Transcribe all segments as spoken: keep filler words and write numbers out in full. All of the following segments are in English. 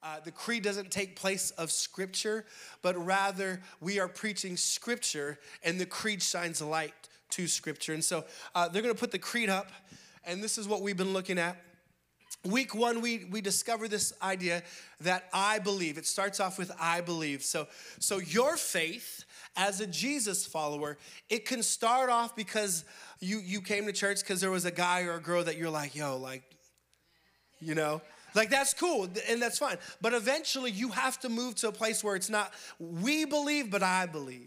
Uh, the creed doesn't take place of scripture, but rather we are preaching scripture and the creed shines light to scripture. And so uh, they're gonna put the creed up, and this is what we've been looking at. Week one, we, we discover this idea that I believe. It starts off with I believe. So, so your faith as a Jesus follower, it can start off because you, you came to church because there was a guy or a girl that you're like, yo, like, you know? Like, that's cool, and that's fine. But eventually, you have to move to a place where it's not, we believe, but I believe.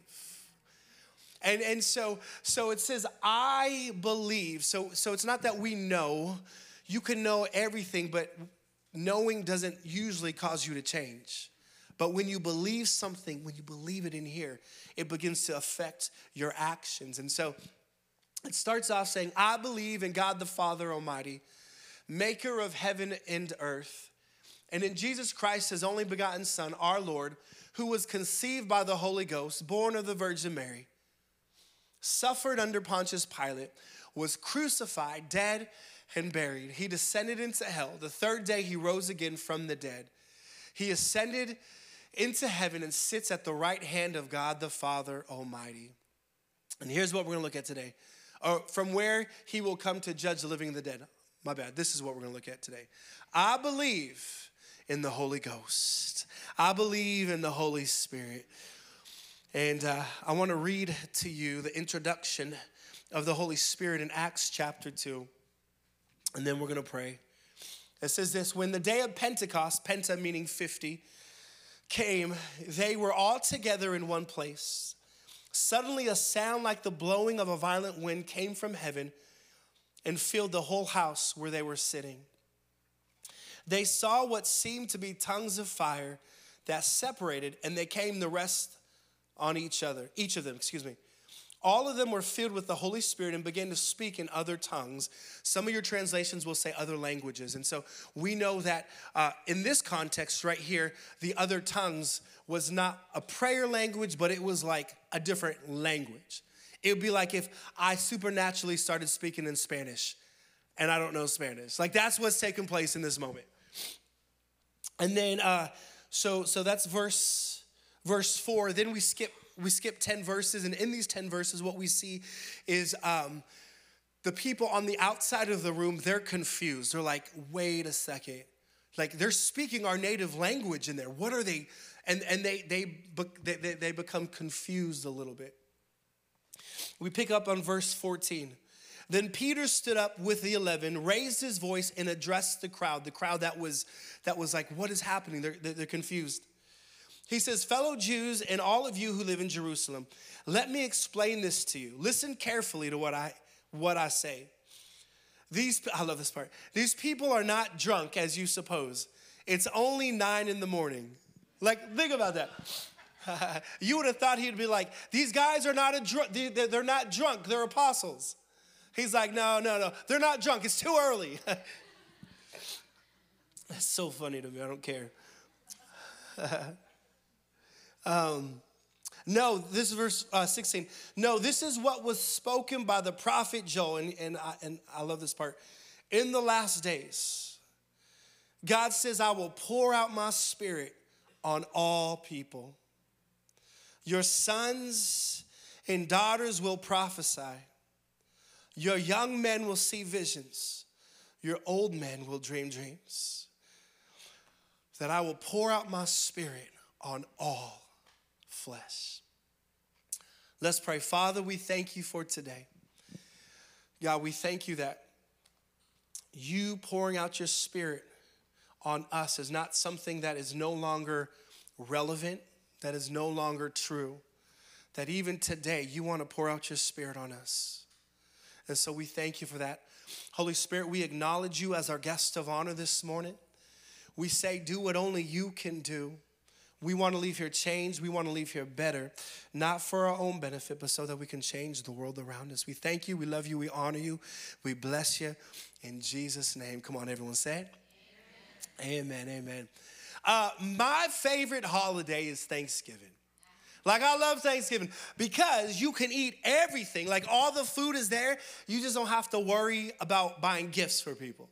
And and so so it says, I believe. So, so it's not that we know. You can know everything, but knowing doesn't usually cause you to change. But when you believe something, when you believe it in here, it begins to affect your actions. And so it starts off saying, I believe in God the Father Almighty, maker of heaven and earth, and in Jesus Christ, his only begotten Son, our Lord, who was conceived by the Holy Ghost, born of the Virgin Mary, suffered under Pontius Pilate, was crucified, dead, and buried. He descended into hell. The third day he rose again from the dead. He ascended into heaven and sits at the right hand of God the Father Almighty. And here's what we're going to look at today. Or from where he will come to judge the living and the dead. My bad. This is what we're going to look at today. I believe in the Holy Ghost. I believe in the Holy Spirit. And uh, I want to read to you the introduction of the Holy Spirit in Acts chapter two. And then we're going to pray. It says this, when the day of Pentecost, Penta meaning fifty, came, they were all together in one place. Suddenly a sound like the blowing of a violent wind came from heaven and filled the whole house where they were sitting. They saw what seemed to be tongues of fire that separated, and they came to rest on each other, each of them, excuse me. All of them were filled with the Holy Spirit and began to speak in other tongues. Some of your translations will say other languages. And so we know that uh, in this context right here, the other tongues was not a prayer language, but it was like a different language. It would be like if I supernaturally started speaking in Spanish and I don't know Spanish. Like, that's what's taking place in this moment. And then, uh, so so that's verse verse four. Then we skip we skip ten verses, and in these ten verses, what we see is um, the people on the outside of the room, they're confused. They're like, wait a second. Like, they're speaking our native language in there. What are they? And and they they they they become confused a little bit. We pick up on verse fourteen. Then Peter stood up with the eleven, raised his voice, and addressed the crowd. The crowd that was that was like, what is happening? They're, they're confused. He says, fellow Jews and all of you who live in Jerusalem, let me explain this to you. Listen carefully to what I what I say. These, I love this part. These people are not drunk as you suppose. It's only nine in the morning. Like, think about that. You would have thought he'd be like, these guys are not a drunk. They're not drunk. They're apostles. He's like, no, no, no. They're not drunk. It's too early. That's so funny to me. I don't care. um, no, this is verse uh, sixteen. No, this is what was spoken by the prophet Joel. And, and, I, and I love this part. In the last days, God says, I will pour out my spirit on all people. Your sons and daughters will prophesy. Your young men will see visions. Your old men will dream dreams. That I will pour out my spirit on all flesh. Let's pray. Father, we thank you for today. God, we thank you that you pouring out your spirit on us is not something that is no longer relevant, that is no longer true, that even today you want to pour out your spirit on us. And so we thank you for that. Holy Spirit, we acknowledge you as our guest of honor this morning. We say, do what only you can do. We want to leave here changed. We want to leave here better, not for our own benefit, but so that we can change the world around us. We thank you. We love you. We honor you. We bless you in Jesus' name. Come on, everyone say it. Amen, amen. amen. Uh, my favorite holiday is Thanksgiving. Like, I love Thanksgiving because you can eat everything. Like, all the food is there. You just don't have to worry about buying gifts for people.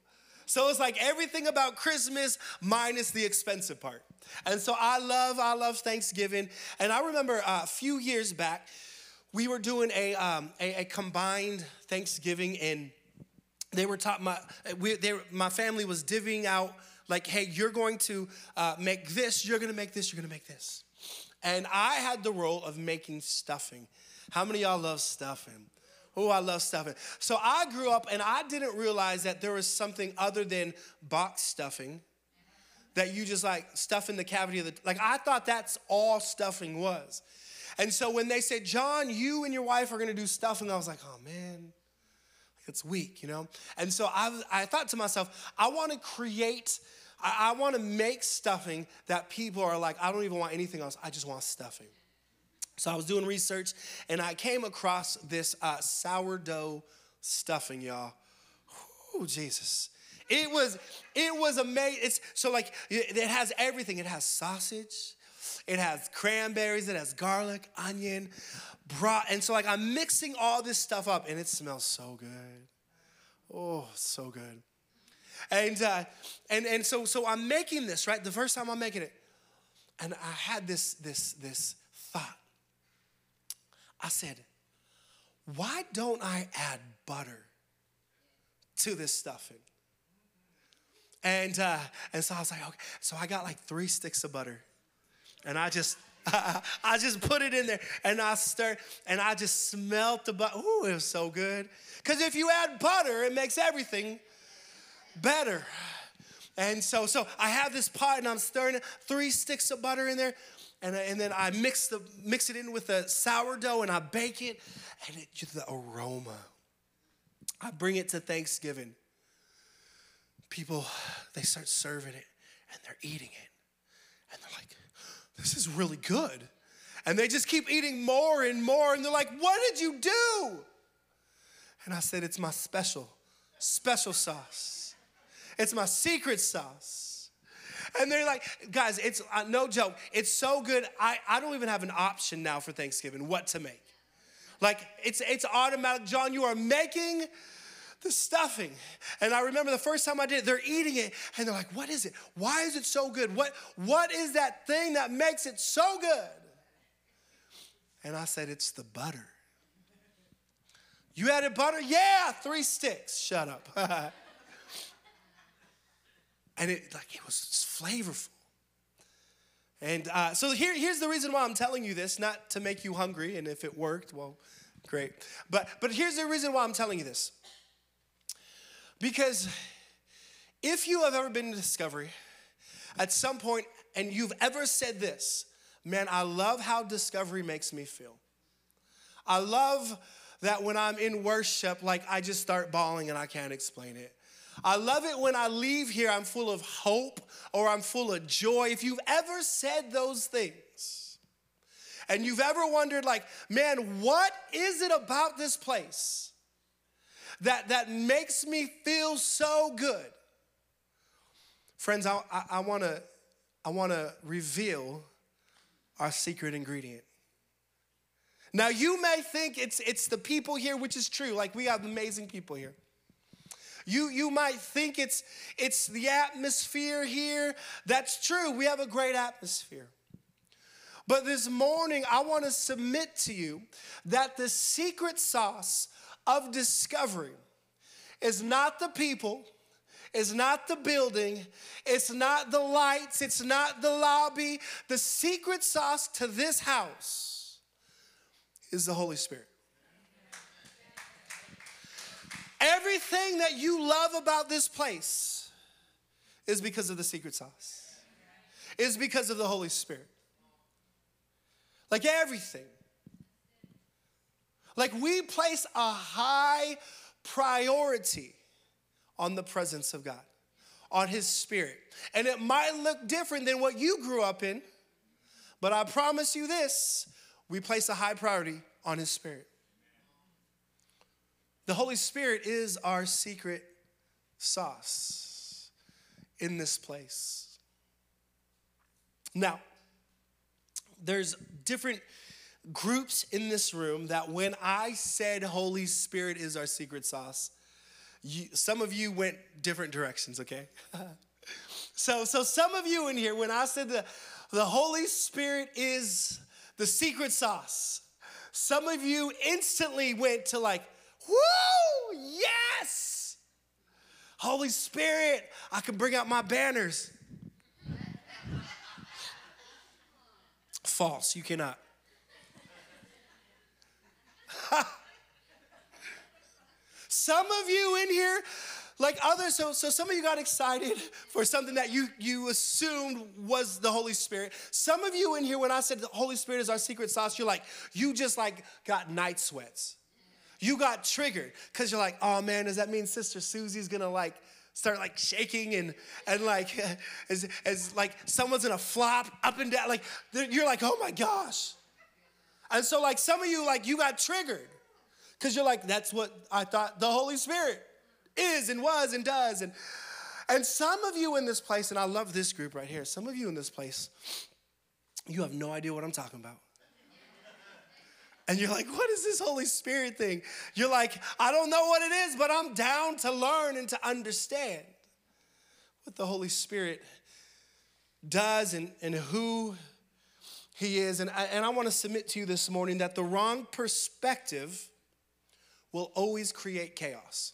So it's like everything about Christmas minus the expensive part. And so I love, I love Thanksgiving. And I remember uh, a few years back, we were doing a, um, a, a combined Thanksgiving, and they were taught, my, we, they, my family was divvying out, like, hey, you're going to uh, make this, you're going to make this, you're going to make this. And I had the role of making stuffing. How many of y'all love stuffing? Oh, I love stuffing. So I grew up and I didn't realize that there was something other than box stuffing that you just like stuff in the cavity of the, like I thought that's all stuffing was. And so when they said, John, you and your wife are gonna do stuffing, I was like, oh man, it's weak, you know? And so I, I thought to myself, I wanna create, I, I wanna make stuffing that people are like, I don't even want anything else, I just want stuffing. So I was doing research, and I came across this uh, sourdough stuffing, y'all. Oh, Jesus. It was, it was amazing. It's, so, like, it, it has everything. It has sausage. It has cranberries. It has garlic, onion, broth. And so, like, I'm mixing all this stuff up, and it smells so good. Oh, so good. And uh, and and so so I'm making this, right? The first time I'm making it, and I had this this this thought. I said, why don't I add butter to this stuffing? And uh, and so I was like, okay. So I got like three sticks of butter, and I just I, I just put it in there, and I stirred, and I just smelled the butter. Ooh, it was so good. Because if you add butter, it makes everything better. And so so I have this pot, and I'm stirring it, three sticks of butter in there. And, and then I mix the mix it in with the sourdough, and I bake it, and it, the aroma. I bring it to Thanksgiving. People, they start serving it, and they're eating it. And they're like, this is really good. And they just keep eating more and more, and they're like, what did you do? And I said, it's my special, special sauce. It's my secret sauce. And they're like, guys, it's uh, no joke. It's so good. I, I don't even have an option now for Thanksgiving what to make. Like, it's it's automatic. John, you are making the stuffing. And I remember the first time I did it, they're eating it. And they're like, what is it? Why is it so good? What What is that thing that makes it so good? And I said, it's the butter. You added butter? Yeah, three sticks. Shut up. And it like it was flavorful. And uh, so here, here's the reason why I'm telling you this, not to make you hungry, and if it worked, well, great. But but here's the reason why I'm telling you this. Because if you have ever been to Discovery, at some point, and you've ever said this, man, I love how Discovery makes me feel. I love that when I'm in worship, like I just start bawling and I can't explain it. I love it when I leave here, I'm full of hope or I'm full of joy. If you've ever said those things and you've ever wondered like, man, what is it about this place that, that makes me feel so good? Friends, I, I, I wanna, I wanna reveal our secret ingredient. Now you may think it's, it's the people here, which is true. Like we have amazing people here. You, you might think it's, it's the atmosphere here. That's true. We have a great atmosphere. But this morning, I want to submit to you that the secret sauce of Discovery is not the people, it's not the building, it's not the lights, it's not the lobby. The secret sauce to this house is the Holy Spirit. Everything that you love about this place is because of the secret sauce. Is because of the Holy Spirit. Like everything. Like we place a high priority on the presence of God, on His Spirit. And it might look different than what you grew up in, but I promise you this, we place a high priority on His Spirit. The Holy Spirit is our secret sauce in this place. Now, there's different groups in this room that when I said Holy Spirit is our secret sauce, you, some of you went different directions, okay? so, so some of you in here, when I said the, the Holy Spirit is the secret sauce, some of you instantly went to like, woo, yes! Holy Spirit, I can bring out my banners. False, you cannot. Some of you in here, like others, so, so some of you got excited for something that you, you assumed was the Holy Spirit. Some of you in here, when I said the Holy Spirit is our secret sauce, you're like, you just like got night sweats. You got triggered because you're like, oh man, does that mean Sister Susie's gonna like start like shaking and and like as, as like someone's gonna flop up and down? Like you're like, oh my gosh. And so like some of you, like you got triggered because you're like, that's what I thought the Holy Spirit is and was and does. And, and some of you in this place, and I love this group right here, some of you in this place, you have no idea what I'm talking about. And you're like, what is this Holy Spirit thing? You're like, I don't know what it is, but I'm down to learn and to understand what the Holy Spirit does and, and who he is. And I, and I want to submit to you this morning that the wrong perspective will always create chaos.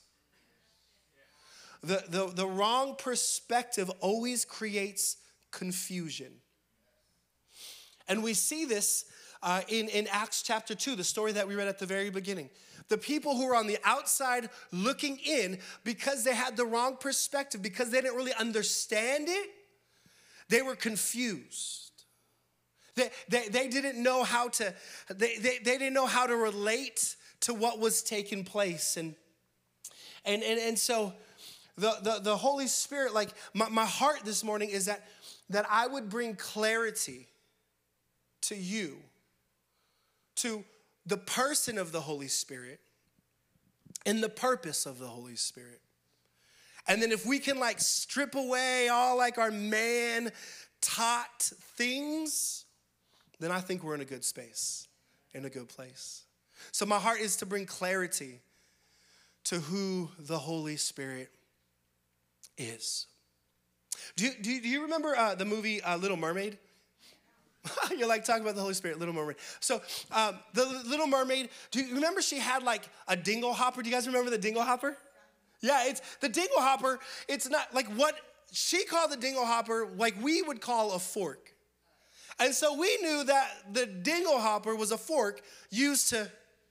The, the, the wrong perspective always creates confusion. And we see this uh, in, in Acts chapter two, the story that we read at the very beginning. The people who were on the outside looking in, because they had the wrong perspective, because they didn't really understand it, they were confused. They, they, they didn't know how to, they, they, they didn't know how to relate to what was taking place. And, and, and, and so the, the, the Holy Spirit, like my, my heart this morning is that, that I would bring clarity to you, to the person of the Holy Spirit and the purpose of the Holy Spirit. And then if we can like strip away all like our man taught things, then I think we're in a good space, in a good place. So my heart is to bring clarity to who the Holy Spirit is. Do you, do you, do you remember uh, the movie uh, Little Mermaid? You're like talking about the Holy Spirit, Little Mermaid. So um, the Little Mermaid, do you remember she had like a dingle hopper? Do you guys remember the dingle hopper? Yeah, it's the dingle hopper. It's not like what she called the dingle hopper, like we would call a fork. And so we knew that the dingle hopper was a fork used to,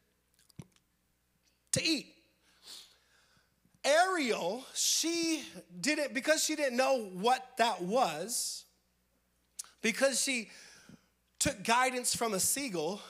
to eat. Ariel, she didn't, because she didn't know what that was, because she took guidance from a seagull,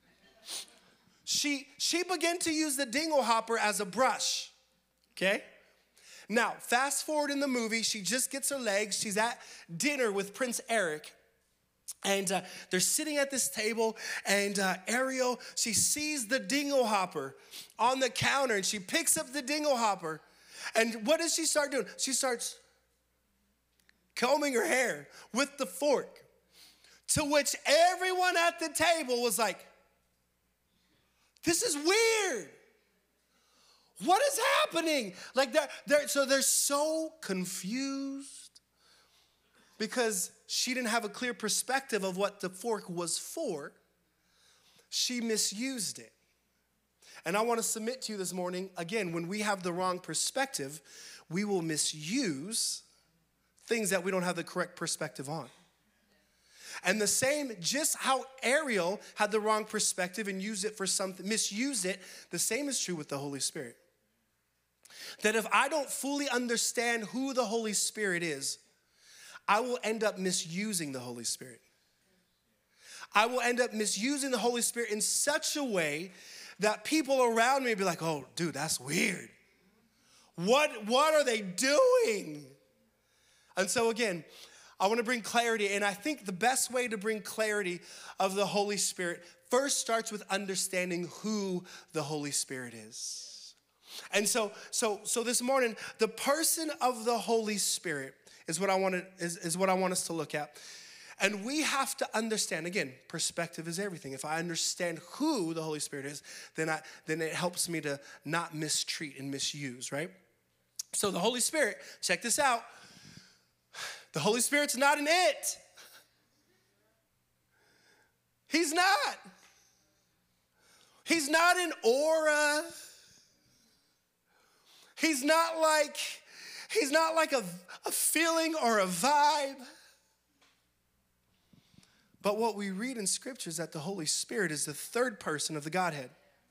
she, she began to use the dingle hopper as a brush, okay? Now, fast forward in the movie, she just gets her legs, she's at dinner with Prince Eric, and uh, they're sitting at this table, and uh, Ariel, she sees the dingle hopper on the counter, and she picks up the dingle hopper, and what does she start doing? She starts combing her hair with the fork, to which everyone at the table was like, this is weird. What is happening? Like they're, they're, so they're so confused because she didn't have a clear perspective of what the fork was for. She misused it. And I want to submit to you this morning, again, when we have the wrong perspective, we will misuse things that we don't have the correct perspective on. And the same, just how Ariel had the wrong perspective and used it for something, misused it, the same is true with the Holy Spirit. That if I don't fully understand who the Holy Spirit is, I will end up misusing the Holy Spirit. I will end up misusing the Holy Spirit in such a way that people around me be like, oh, dude, that's weird. What, what are they doing? And so again, I want to bring clarity, and I think the best way to bring clarity of the Holy Spirit first starts with understanding who the Holy Spirit is. And so, so, so this morning, the person of the Holy Spirit is what I want to, is, is what I want us to look at. And we have to understand, again, perspective is everything. If I understand who the Holy Spirit is, then I then it helps me to not mistreat and misuse, right? So the Holy Spirit, check this out. The Holy Spirit's not an it. He's not. He's not an aura. He's not like, he's not like a, a feeling or a vibe. But what we read in Scripture is that the Holy Spirit is the third person of the Godhead.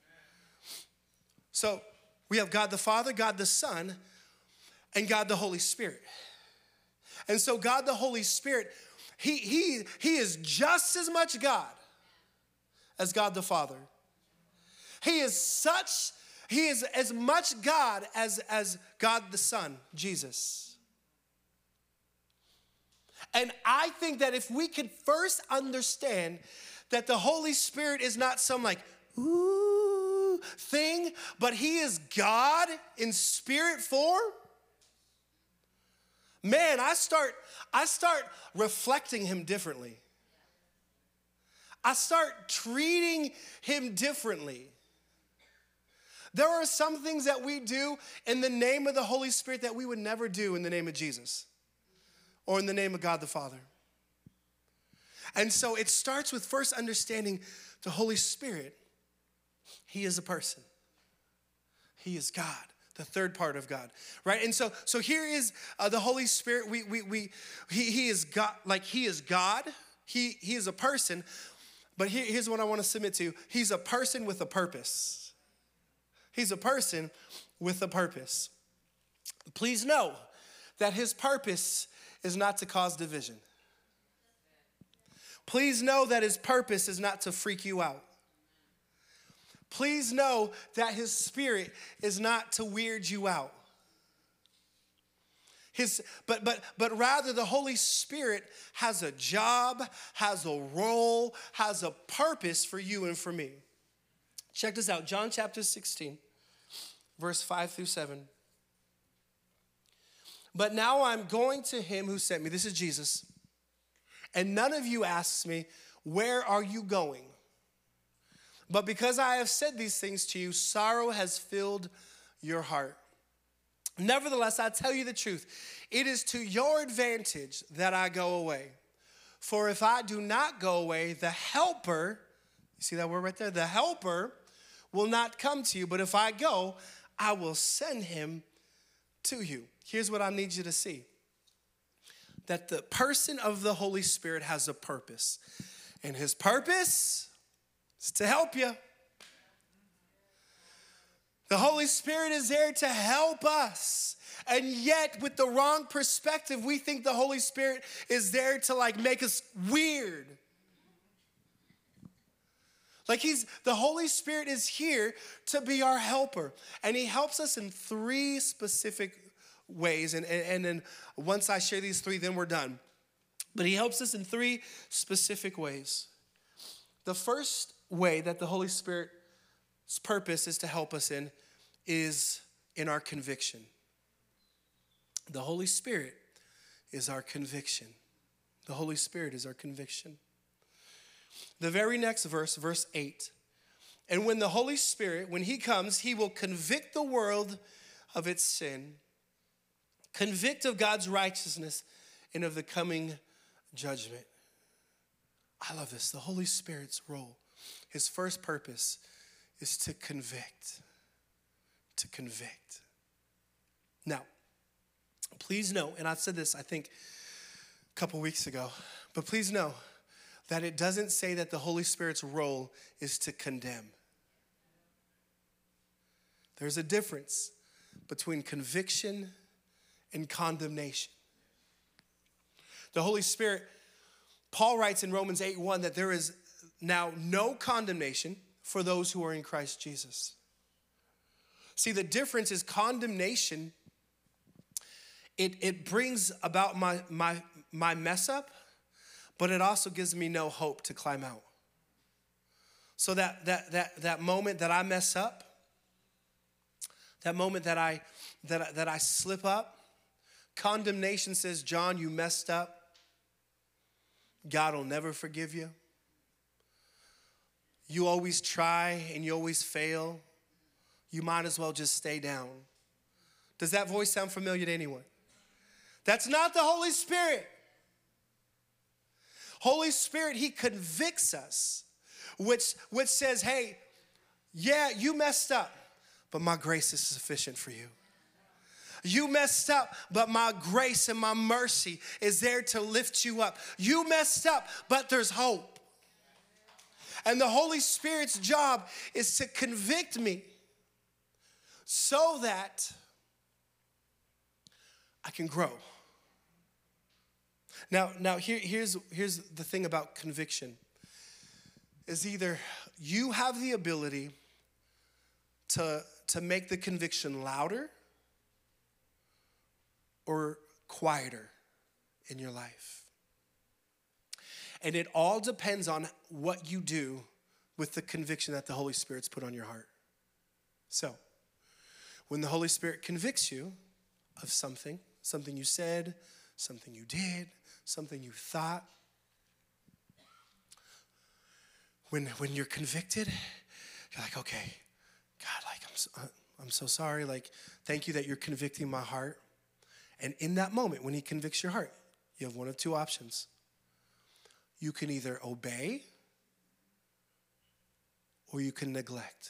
So we have God the Father, God the Son, and God the Holy Spirit. And so God the Holy Spirit, he, he, he is just as much God as God the Father. He is such, he is as much God as, as God the Son, Jesus. And I think that if we could first understand that the Holy Spirit is not some like, ooh, thing, but he is God in spirit form, man, I start, I start reflecting him differently. I start treating him differently. There are some things that we do in the name of the Holy Spirit that we would never do in the name of Jesus or in the name of God the Father. And so it starts with first understanding the Holy Spirit. He is a person. He is God, the third part of God, right? And so, so here is uh, the Holy Spirit. We, we, we, he, he is God, like he is God. He, he is a person. But here, here's what I want to submit to. He's a person with a purpose. He's a person with a purpose. Please know that his purpose is not to cause division. Please know that his purpose is not to freak you out. Please know that his spirit is not to weird you out. His, but, but, but rather the Holy Spirit has a job, has a role, has a purpose for you and for me. Check this out, John chapter sixteen, verse five through seven. But now I'm going to him who sent me. This is Jesus. And none of you asks me, where are you going? But because I have said these things to you, sorrow has filled your heart. Nevertheless, I tell you the truth. It is to your advantage that I go away. For if I do not go away, the helper, you see that word right there? The helper will not come to you. But if I go, I will send him to you. Here's what I need you to see. That the person of the Holy Spirit has a purpose. And his purpose is to help you. The Holy Spirit is there to help us. And yet, with the wrong perspective, we think the Holy Spirit is there to like make us weird. Like he's, the Holy Spirit is here to be our helper. And he helps us in three specific ways. And, and, and then once I share these three, then we're done. But he helps us in three specific ways. The first way that the Holy Spirit's purpose is to help us in is in our conviction. The Holy Spirit is our conviction. The Holy Spirit is our conviction. The very next verse, verse eight. And when the Holy Spirit, when he comes, he will convict the world of its sin, convict of God's righteousness, and of the coming judgment. I love this. The Holy Spirit's role, his first purpose is to convict. To convict. Now, please know, and I said this, I think, a couple weeks ago, but please know that it doesn't say that the Holy Spirit's role is to condemn. There's a difference between conviction and condemnation. The Holy Spirit, Paul writes in Romans eight one that there is now no condemnation for those who are in Christ Jesus. See, the difference is condemnation, it, it brings about my, my, my mess up, but it also gives me no hope to climb out. So that, that, that, that moment that I mess up, that moment that I, that, I, that I slip up, condemnation says, John, you messed up. God will never forgive you. You always try and you always fail. You might as well just stay down. Does that voice sound familiar to anyone? That's not the Holy Spirit. Holy Spirit, he convicts us, which, which says, hey, yeah, you messed up, but my grace is sufficient for you. You messed up, but my grace and my mercy is there to lift you up. You messed up, but there's hope. And the Holy Spirit's job is to convict me so that I can grow. Now, now here, here's, here's the thing about conviction. Is either you have the ability to, to make the conviction louder or quieter in your life. And it all depends on what you do with the conviction that the Holy Spirit's put on your heart. So, when the Holy Spirit convicts you of something, something you said, something you did, something you thought, when, when you're convicted, you're like, okay, God, like, I'm so, I'm so sorry. Like, thank you that you're convicting my heart. And in that moment, when he convicts your heart, you have one of two options. You can either obey or you can neglect.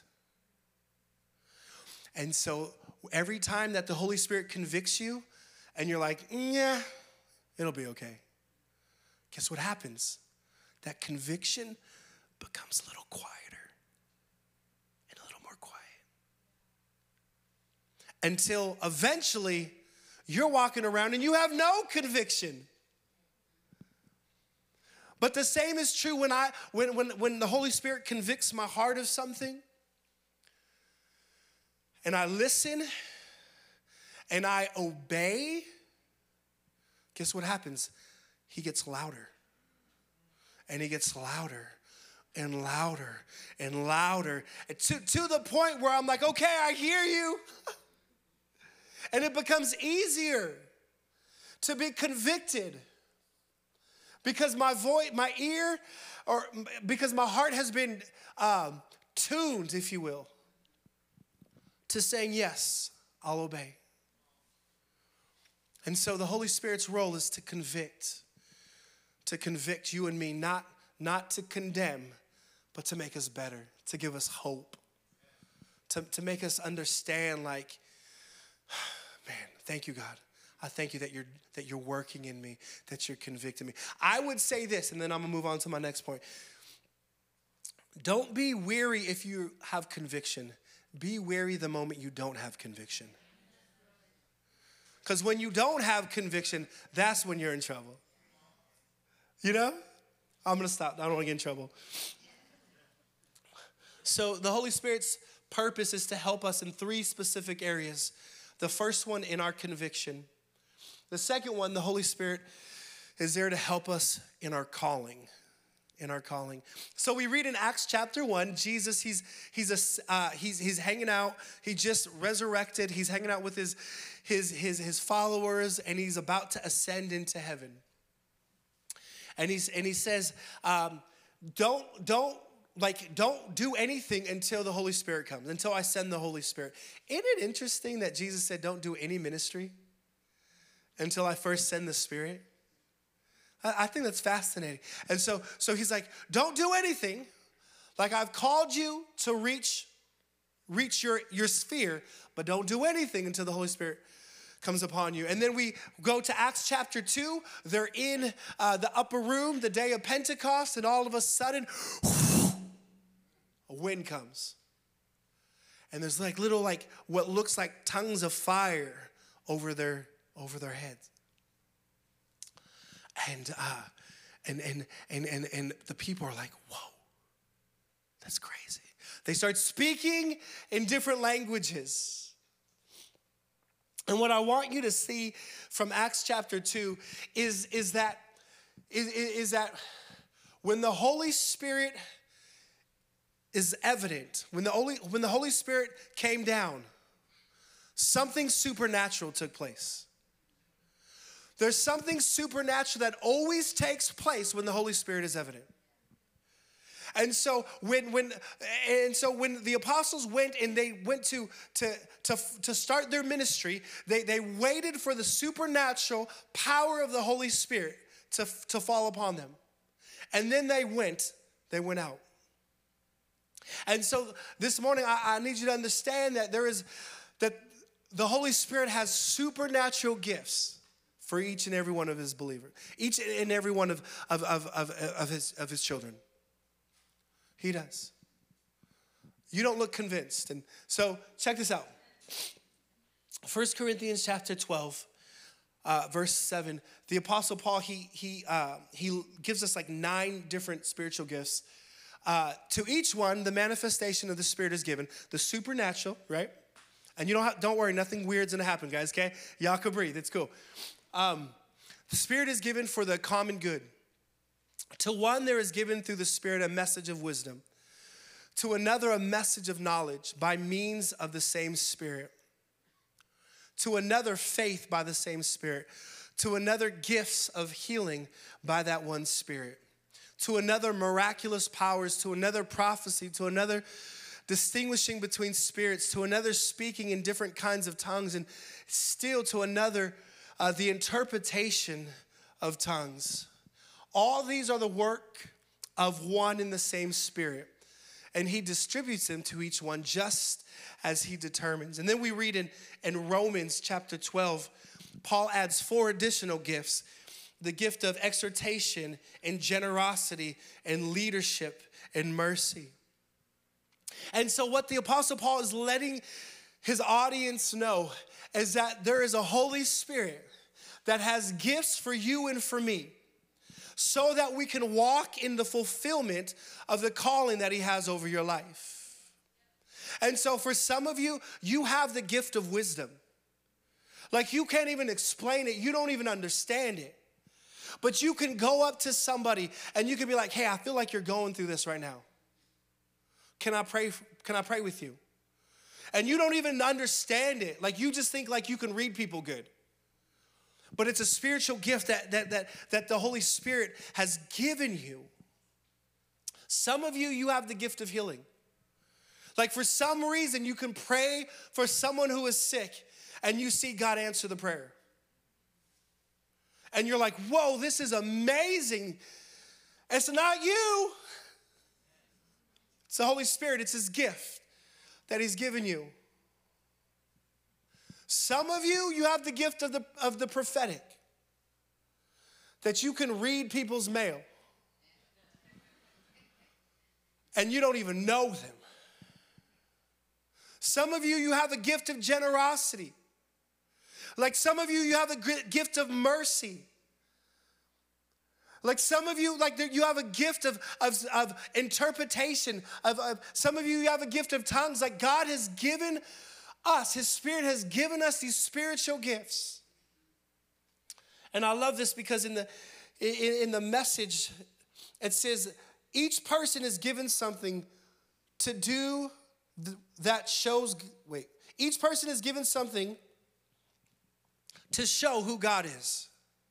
And so every time that the Holy Spirit convicts you and you're like, yeah, it'll be okay. Guess what happens? That conviction becomes a little quieter and a little more quiet. Until eventually you're walking around and you have no conviction. But the same is true when I when when when the Holy Spirit convicts my heart of something and I listen and I obey. Guess what happens? He gets louder. And he gets louder and louder and louder to, to the point where I'm like, okay, I hear you. And it becomes easier to be convicted because my voice, my ear, or because my heart has been um, tuned, if you will, to saying, yes, I'll obey. And so the Holy Spirit's role is to convict, to convict you and me, not, not to condemn, but to make us better, to give us hope, to, to make us understand, like, man, thank you, God. I thank you that you're that you're working in me, that you're convicting me. I would say this, and then I'm gonna move on to my next point. Don't be weary if you have conviction. Be wary the moment you don't have conviction. Because when you don't have conviction, that's when you're in trouble. You know? I'm gonna stop. I don't wanna get in trouble. So the Holy Spirit's purpose is to help us in three specific areas. The first one, in our conviction. The second one, the Holy Spirit is there to help us in our calling. In our calling. So we read in Acts chapter one, Jesus, he's he's a uh, he's he's hanging out. He just resurrected. He's hanging out with his his his his followers, and he's about to ascend into heaven. And he's and he says, um, don't don't. Like, don't do anything until the Holy Spirit comes, until I send the Holy Spirit. Isn't it interesting that Jesus said, don't do any ministry until I first send the Spirit? I, I think that's fascinating. And so, so he's like, don't do anything. Like, I've called you to reach, reach your, your sphere, but don't do anything until the Holy Spirit comes upon you. And then we go to Acts chapter two. They're in uh, the upper room, the day of Pentecost, and all of a sudden, a wind comes. And there's like little, like what looks like tongues of fire over their over their heads. And uh and and and and and the people are like, whoa, that's crazy. They start speaking in different languages. And what I want you to see from Acts chapter two is, is that is, is that when the Holy Spirit is evident, when the Holy, when the Holy Spirit came down, something supernatural took place. There's something supernatural that always takes place when the Holy Spirit is evident. And so when when and so when the apostles went and they went to to to, to start their ministry, they, they waited for the supernatural power of the Holy Spirit to, to fall upon them. And then they went, they went out. And so this morning, I, I need you to understand that there is, that the Holy Spirit has supernatural gifts for each and every one of his believers, each and every one of, of, of, of, of, his, of his children. He does. You don't look convinced. And so check this out. First Corinthians chapter twelve, uh, verse seven, the Apostle Paul, he, he, uh, he gives us like nine different spiritual gifts. Uh, to each one, the manifestation of the Spirit is given. The supernatural, right? And you don't have, don't worry, nothing weird's gonna happen, guys, okay? Y'all can breathe, it's cool. Um, the Spirit is given for the common good. To one, there is given through the Spirit a message of wisdom. To another, a message of knowledge by means of the same Spirit. To another, faith by the same Spirit. To another, gifts of healing by that one Spirit. To another, miraculous powers. To another, prophecy. To another, distinguishing between spirits. To another, speaking in different kinds of tongues. And still to another, uh, the interpretation of tongues. All these are the work of one and the same Spirit. And he distributes them to each one just as he determines. And then we read in, in Romans chapter twelve, Paul adds four additional gifts. The gift of exhortation and generosity and leadership and mercy. And so what the Apostle Paul is letting his audience know is that there is a Holy Spirit that has gifts for you and for me, so that we can walk in the fulfillment of the calling that he has over your life. And so for some of you, you have the gift of wisdom. Like you can't even explain it. You don't even understand it. But you can go up to somebody and you can be like, hey, I feel like you're going through this right now. Can I pray? Can I pray with you? And you don't even understand it. Like you just think like you can read people good. But it's a spiritual gift that, that, that, that the Holy Spirit has given you. Some of you, you have the gift of healing. Like for some reason, you can pray for someone who is sick and you see God answer the prayer. And you're like, whoa, this is amazing. It's not you. It's the Holy Spirit. It's his gift that he's given you. Some of you, you have the gift of the, of the prophetic, that you can read people's mail and you don't even know them. Some of you, you have a gift of generosity. Like some of you, you have a gift of mercy. Like some of you, like you have a gift of, of, of interpretation. Of, of some of you, you have a gift of tongues. Like God has given us, his Spirit has given us these spiritual gifts. And I love this because in the in, in the message, it says each person is given something to do th- that shows, wait, each person is given something to show who God is.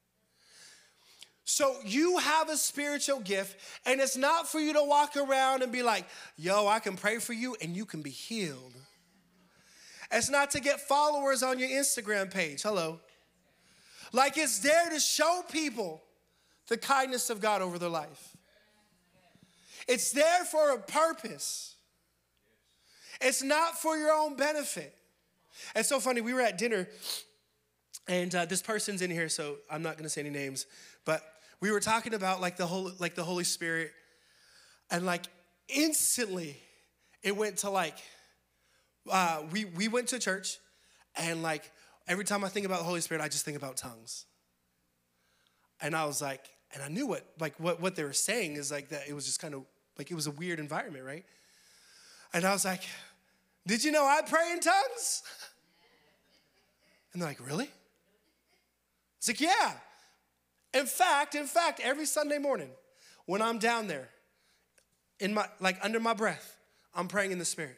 So you have a spiritual gift, and it's not for you to walk around and be like, yo, I can pray for you and you can be healed. It's not to get followers on your Instagram page. Hello. Like it's there to show people the kindness of God over their life. It's there for a purpose. It's not for your own benefit. It's so funny. We were at dinner, and uh, this person's in here, so I'm not going to say any names. But we were talking about like the whole, like the Holy Spirit, and like instantly, it went to like. Uh, we, we went to church, and like every time I think about the Holy Spirit, I just think about tongues. And I was like, and I knew what like what, what they were saying is like that it was just kind of like it was a weird environment, right? And I was like, did you know I pray in tongues? And they're like, really? It's like, yeah. In fact, in fact, every Sunday morning when I'm down there, in my like under my breath, I'm praying in the Spirit.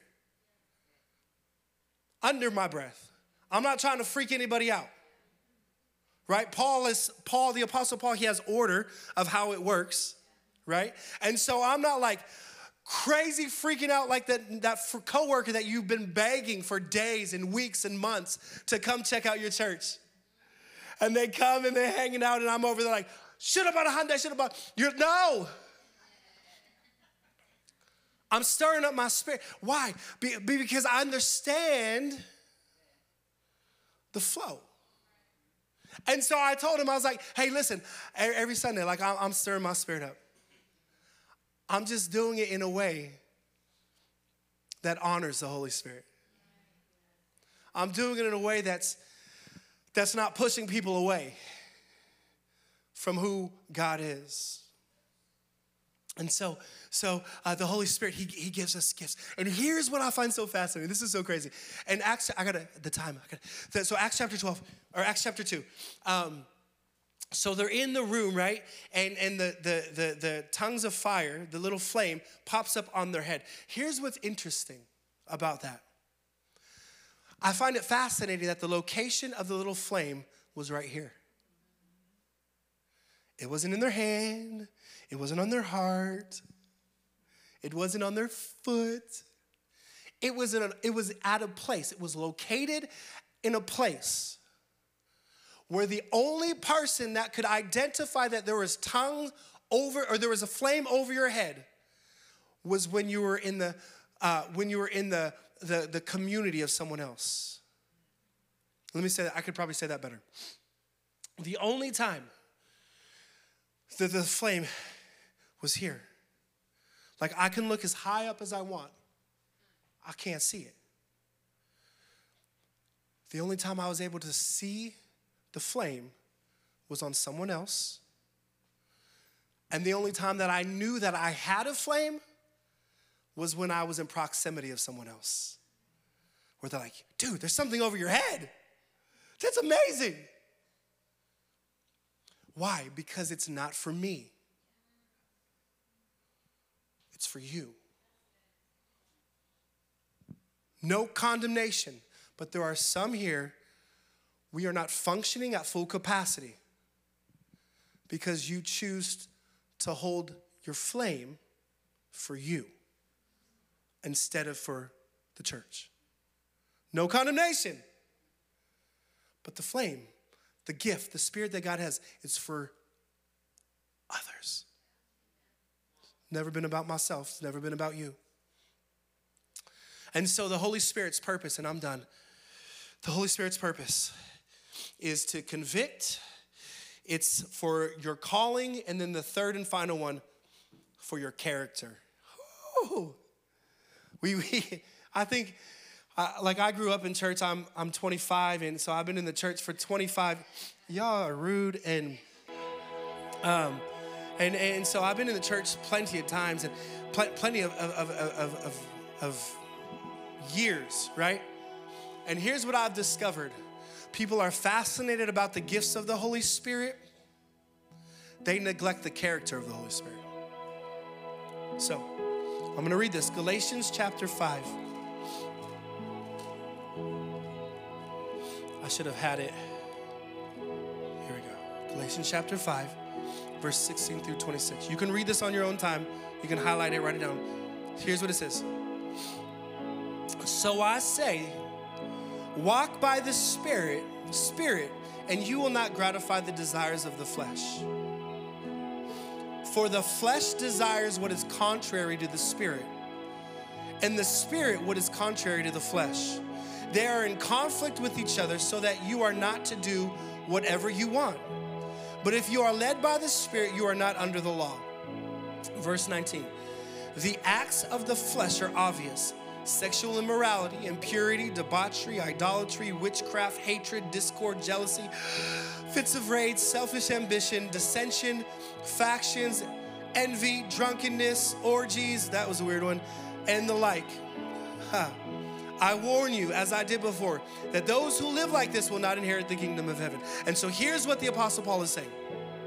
Under my breath. I'm not trying to freak anybody out. Right? Paul is, Paul, the Apostle Paul, he has order of how it works. Right? And so I'm not like, crazy freaking out like that, that for coworker that you've been begging for days and weeks and months to come check out your church. And they come and they're hanging out and I'm over there like, should have bought a Hyundai, should have bought, you're, no. I'm stirring up my spirit. Why? Be, because I understand the flow. And so I told him, I was like, hey, listen, every Sunday, like I'm stirring my spirit up. I'm just doing it in a way that honors the Holy Spirit. I'm doing it in a way that's, that's not pushing people away from who God is. And so, so uh, the Holy Spirit, he, he gives us gifts. And here's what I find so fascinating. This is so crazy. And Acts, I got the time. I gotta, so Acts chapter twelve, or Acts chapter two. Um, so they're in the room, right? And, and the, the, the, the tongues of fire, the little flame, pops up on their head. Here's what's interesting about that. I find it fascinating that the location of the little flame was right here. It wasn't in their hand. It wasn't on their heart. It wasn't on their foot. It was, in a, it was at a place. It was located in a place where the only person that could identify that there was tongue over, or there was a flame over your head was when you were in the, uh, when you were in the, the, the community of someone else. Let me say that. I could probably say that better. The only time that the flame was here. Like I can look as high up as I want. I can't see it. The only time I was able to see the flame was on someone else. And the only time that I knew that I had a flame was when I was in proximity of someone else. Where they're like, dude, there's something over your head. That's amazing. Why? Because it's not for me. It's for you. No condemnation, but there are some here, we are not functioning at full capacity because you choose to hold your flame for you instead of for the church. No condemnation, but the flame, the gift, the spirit that God has, it's for others. Never been about myself. It's never been about you. And so the Holy Spirit's purpose, and I'm done. The Holy Spirit's purpose is to convict. It's for your calling. And then the third and final one, for your character. Ooh. We, we, I think, uh, like I grew up in church. I'm, I'm twenty-five, and so I've been in the church for twenty-five. Y'all are rude, and um. And, and so I've been in the church plenty of times and pl- plenty of, of, of, of, of, of years, right? And here's what I've discovered. People are fascinated about the gifts of the Holy Spirit. They neglect the character of the Holy Spirit. So I'm going to read this. Galatians chapter five. I should have had it. Here we go. Galatians chapter five. Verse sixteen through twenty-six. You can read this on your own time. You can highlight it, write it down. Here's what it says. So I say, walk by the Spirit, Spirit, and you will not gratify the desires of the flesh. For the flesh desires what is contrary to the Spirit, and the Spirit what is contrary to the flesh. They are in conflict with each other so that you are not to do whatever you want. But if you are led by the Spirit, you are not under the law. Verse nineteen, the acts of the flesh are obvious. Sexual immorality, impurity, debauchery, idolatry, witchcraft, hatred, discord, jealousy, fits of rage, selfish ambition, dissension, factions, envy, drunkenness, orgies, that was a weird one, and the like. Huh. I warn you, as I did before, that those who live like this will not inherit the kingdom of heaven. And so here's what the Apostle Paul is saying.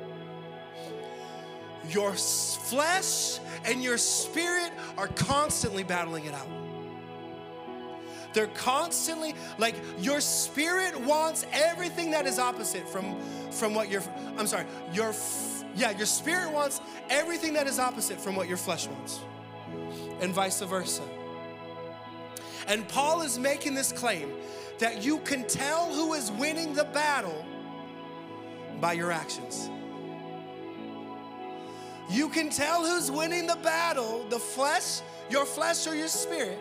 Your flesh and your spirit are constantly battling it out. They're constantly, like, your spirit wants everything that is opposite from, from what your, I'm sorry, your, yeah, your spirit wants everything that is opposite from what your flesh wants. and vice versa. And Paul is making this claim that you can tell who is winning the battle by your actions. You can tell who's winning the battle, the flesh, your flesh or your spirit,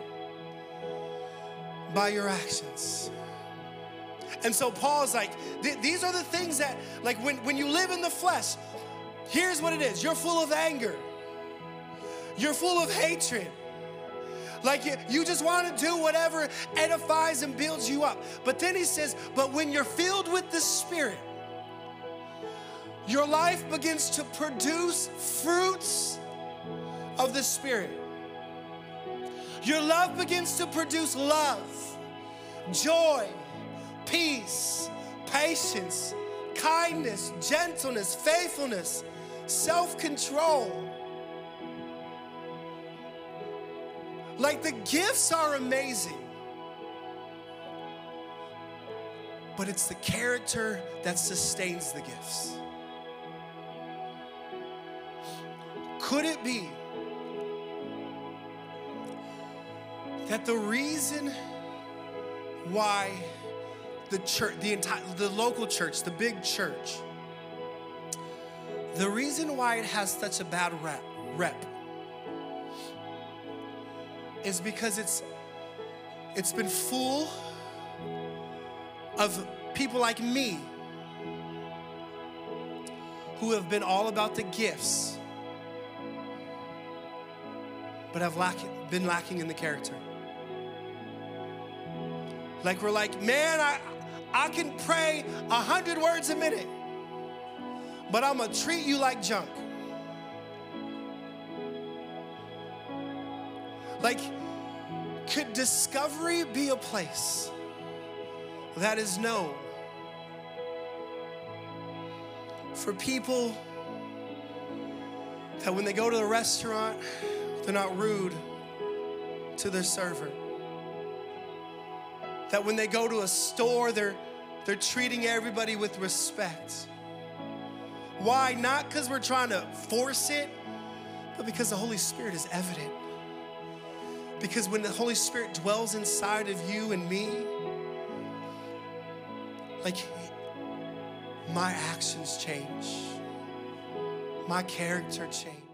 by your actions. And so Paul's like, th- these are the things that, like when, when you live in the flesh, here's what it is. You're full of anger. You're full of hatred. Like you, you just want to do whatever edifies and builds you up. But then he says, but when you're filled with the Spirit, your life begins to produce fruits of the Spirit. Your love begins to produce love, joy, peace, patience, kindness, gentleness, faithfulness, self-control. Like the gifts are amazing, but it's the character that sustains the gifts. Could it be that the reason why the church, the entire, the local church, the big church, the reason why it has such a bad rep, rep is because it's it's been full of people like me who have been all about the gifts, but have lack, been lacking in the character. Like we're like, man, I I can pray a hundred words a minute, but I'm gonna treat you like junk. Like, could Discovery be a place that is known for people that when they go to the restaurant, they're not rude to their server? That when they go to a store, they're, they're treating everybody with respect. Why? Not because we're trying to force it, but because the Holy Spirit is evident. Because when the Holy Spirit dwells inside of you and me, like my actions change, my character changes.